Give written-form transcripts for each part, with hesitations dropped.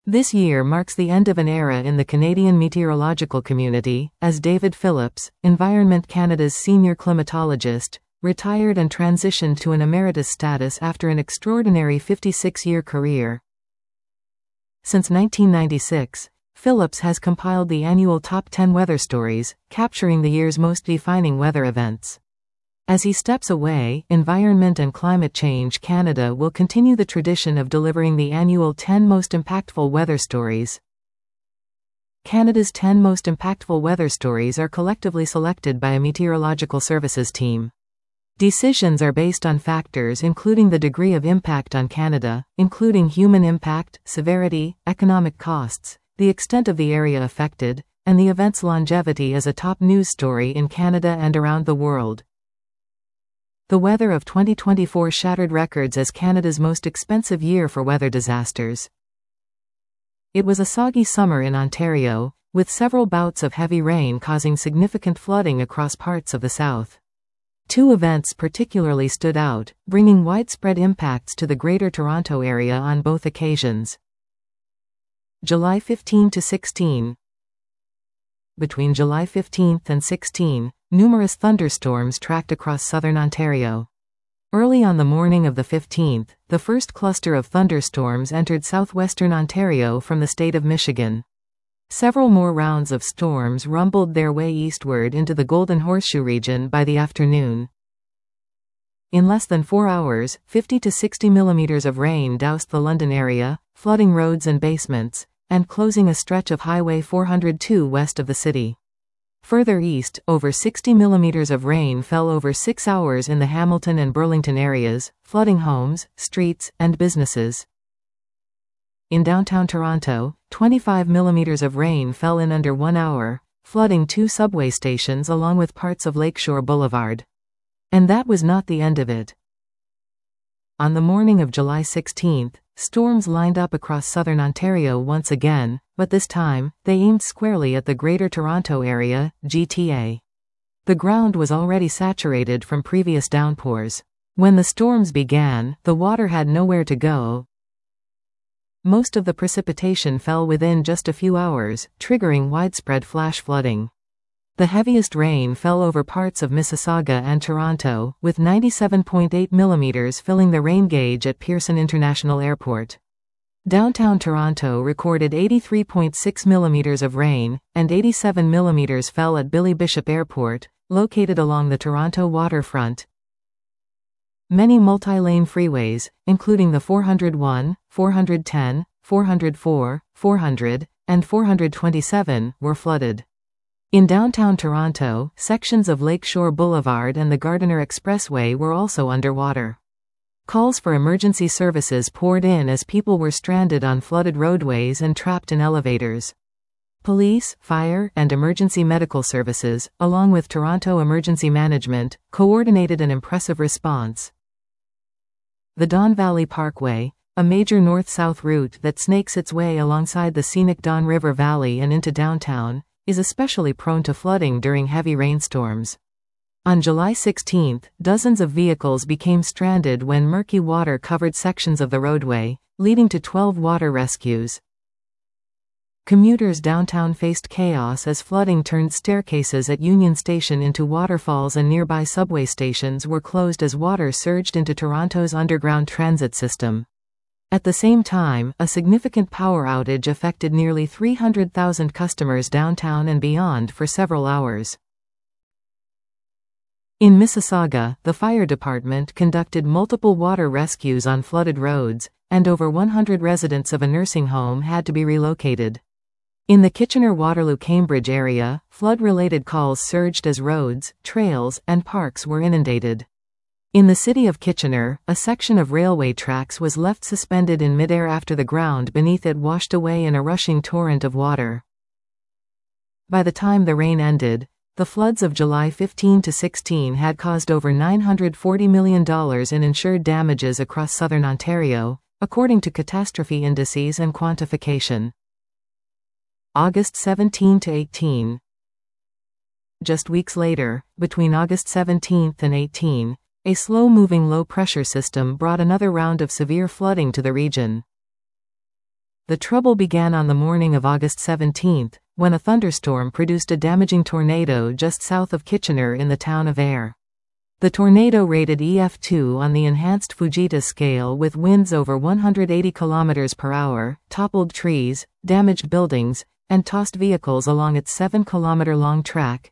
This year marks the end of an era in the Canadian meteorological community, as David Phillips, Environment Canada's senior climatologist, retired and transitioned to an emeritus status after an extraordinary 56-year career. Since 1996, Phillips has compiled the annual Top 10 Weather Stories, capturing the year's most defining weather events. As he steps away, Environment and Climate Change Canada will continue the tradition of delivering the annual 10 Most Impactful Weather Stories. Canada's 10 Most Impactful Weather Stories are collectively selected by a meteorological services team. Decisions are based on factors including the degree of impact on Canada, including human impact, severity, economic costs, the extent of the area affected, and the event's longevity as a top news story in Canada and around the world. The weather of 2024 shattered records as Canada's most expensive year for weather disasters. It was a soggy summer in Ontario, with several bouts of heavy rain causing significant flooding across parts of the south. Two events particularly stood out, bringing widespread impacts to the Greater Toronto Area on both occasions. July 15 to 16. Between July 15 and 16, numerous thunderstorms tracked across southern Ontario. Early on the morning of the 15th, the first cluster of thunderstorms entered southwestern Ontario from the state of Michigan. Several more rounds of storms rumbled their way eastward into the Golden Horseshoe region by the afternoon. In less than 4 hours, 50 to 60 millimeters of rain doused the London area, flooding roads and basements, and closing a stretch of Highway 402 west of the city. Further east, over 60 millimeters of rain fell over 6 hours in the Hamilton and Burlington areas, flooding homes, streets, and businesses. In downtown Toronto, 25 millimeters of rain fell in under 1 hour, flooding 2 subway stations along with parts of Lakeshore Boulevard. And that was not the end of it. On the morning of July 16, storms lined up across southern Ontario once again, but this time, they aimed squarely at the Greater Toronto Area, GTA. The ground was already saturated from previous downpours. When the storms began, the water had nowhere to go. Most of the precipitation fell within just a few hours, triggering widespread flash flooding. The heaviest rain fell over parts of Mississauga and Toronto, with 97.8 millimeters filling the rain gauge at Pearson International Airport. Downtown Toronto recorded 83.6 millimeters of rain, and 87 millimeters fell at Billy Bishop Airport, located along the Toronto waterfront. Many multi-lane freeways, including the 401, 410, 404, 400, and 427, were flooded. In downtown Toronto, sections of Lakeshore Boulevard and the Gardiner Expressway were also underwater. Calls for emergency services poured in as people were stranded on flooded roadways and trapped in elevators. Police, fire, and emergency medical services, along with Toronto Emergency Management, coordinated an impressive response. The Don Valley Parkway, a major north-south route that snakes its way alongside the scenic Don River Valley and into downtown, is especially prone to flooding during heavy rainstorms. On July 16, dozens of vehicles became stranded when murky water covered sections of the roadway, leading to 12 water rescues. Commuters downtown faced chaos as flooding turned staircases at Union Station into waterfalls and nearby subway stations were closed as water surged into Toronto's underground transit system. At the same time, a significant power outage affected nearly 300,000 customers downtown and beyond for several hours. In Mississauga, the fire department conducted multiple water rescues on flooded roads, and over 100 residents of a nursing home had to be relocated. In the Kitchener-Waterloo-Cambridge area, flood-related calls surged as roads, trails, and parks were inundated. In the city of Kitchener, a section of railway tracks was left suspended in midair after the ground beneath it washed away in a rushing torrent of water. By the time the rain ended, the floods of July 15 to 16 had caused over $940 million in insured damages across southern Ontario, according to catastrophe indices and quantification. August 17 to 18. Just weeks later, between August 17 and 18, a slow-moving low-pressure system brought another round of severe flooding to the region. The trouble began on the morning of August 17, when a thunderstorm produced a damaging tornado just south of Kitchener in the town of Ayr. The tornado rated EF2 on the enhanced Fujita scale with winds over 180 km per hour, toppled trees, damaged buildings, and tossed vehicles along its 7-kilometer-long track.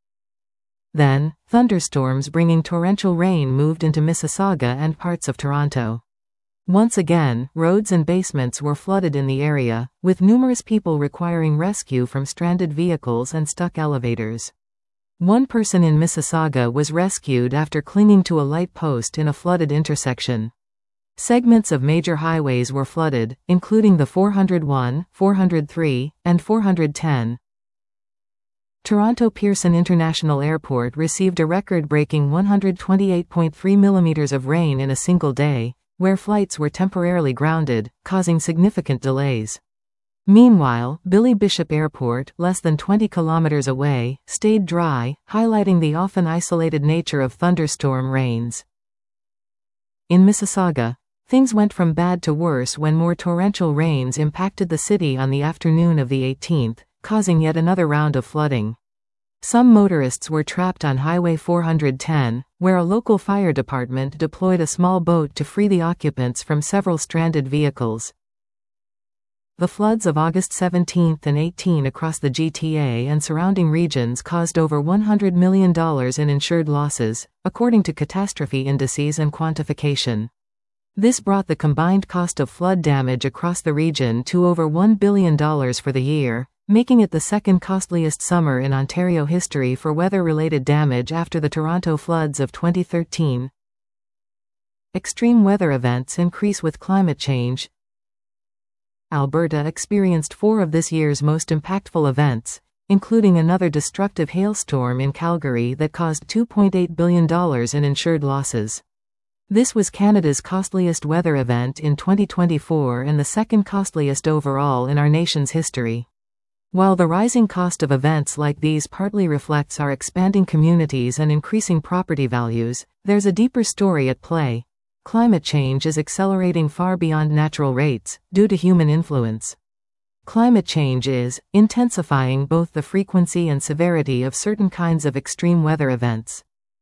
Then, thunderstorms bringing torrential rain moved into Mississauga and parts of Toronto. Once again, roads and basements were flooded in the area, with numerous people requiring rescue from stranded vehicles and stuck elevators. One person in Mississauga was rescued after clinging to a light post in a flooded intersection. Segments of major highways were flooded, including the 401, 403, and 410. Toronto Pearson International Airport received a record-breaking 128.3 millimeters of rain in a single day, where flights were temporarily grounded, causing significant delays. Meanwhile, Billy Bishop Airport, less than 20 kilometers away, stayed dry, highlighting the often isolated nature of thunderstorm rains. In Mississauga, things went from bad to worse when more torrential rains impacted the city on the afternoon of the 18th, causing yet another round of flooding. Some motorists were trapped on Highway 410, where a local fire department deployed a small boat to free the occupants from several stranded vehicles. The floods of August 17 and 18 across the GTA and surrounding regions caused over $100 million in insured losses, according to catastrophe indices and quantification. This brought the combined cost of flood damage across the region to over $1 billion for the year, making it the second costliest summer in Ontario history for weather-related damage after the Toronto floods of 2013. Extreme weather events increase with climate change. Alberta experienced 4 of this year's most impactful events, including another destructive hailstorm in Calgary that caused $2.8 billion in insured losses. This was Canada's costliest weather event in 2024 and the second costliest overall in our nation's history. While the rising cost of events like these partly reflects our expanding communities and increasing property values, there's a deeper story at play. Climate change is accelerating far beyond natural rates, due to human influence. Climate change is intensifying both the frequency and severity of certain kinds of extreme weather events.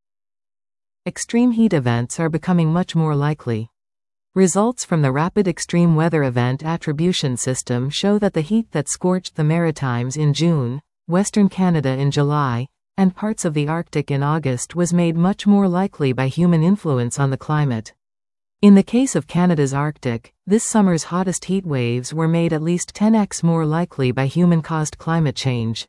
Extreme heat events are becoming much more likely. Results from the Rapid Extreme Weather Event Attribution System show that the heat that scorched the Maritimes in June, Western Canada in July, and parts of the Arctic in August was made much more likely by human influence on the climate. In the case of Canada's Arctic, this summer's hottest heat waves were made at least 10x more likely by human-caused climate change.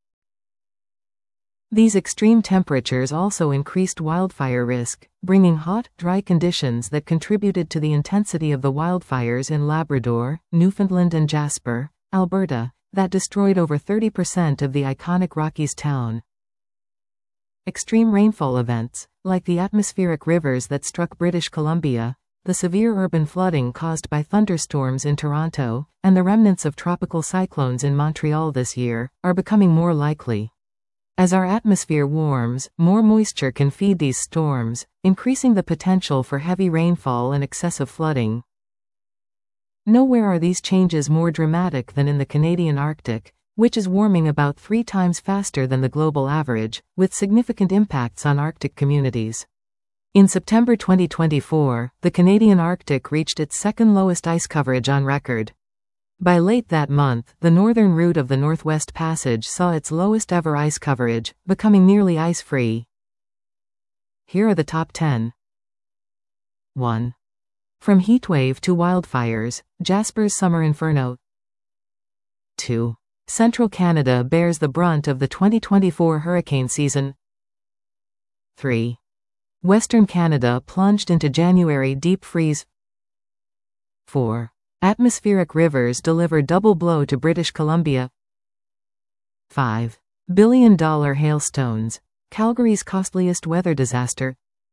These extreme temperatures also increased wildfire risk, bringing hot, dry conditions that contributed to the intensity of the wildfires in Labrador, Newfoundland and Jasper, Alberta, that destroyed over 30% of the iconic Rockies town. Extreme rainfall events, like the atmospheric rivers that struck British Columbia, the severe urban flooding caused by thunderstorms in Toronto, and the remnants of tropical cyclones in Montreal this year, are becoming more likely. As our atmosphere warms, more moisture can feed these storms, increasing the potential for heavy rainfall and excessive flooding. Nowhere are these changes more dramatic than in the Canadian Arctic, which is warming about 3 times faster than the global average, with significant impacts on Arctic communities. In September 2024, the Canadian Arctic reached its second lowest ice coverage on record. By late that month, the northern route of the Northwest Passage saw its lowest ever ice coverage, becoming nearly ice-free. Here are the top 10. 1. From heatwave to wildfires, Jasper's summer inferno. 2. Central Canada bears the brunt of the 2024 hurricane season. 3. Western Canada plunged into January deep freeze. 4. Atmospheric rivers deliver double blow to British Columbia. 5. Billion-dollar hailstones, Calgary's costliest weather disaster.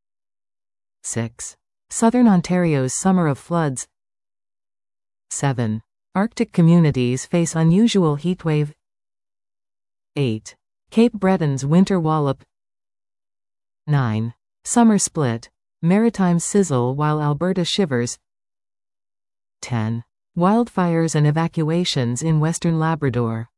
6. Southern Ontario's summer of floods. 7. Arctic communities face unusual heatwave. 8. Cape Breton's winter wallop. 9. Summer split, Maritimes sizzle while Alberta shivers. 10. Wildfires and evacuations in western Labrador.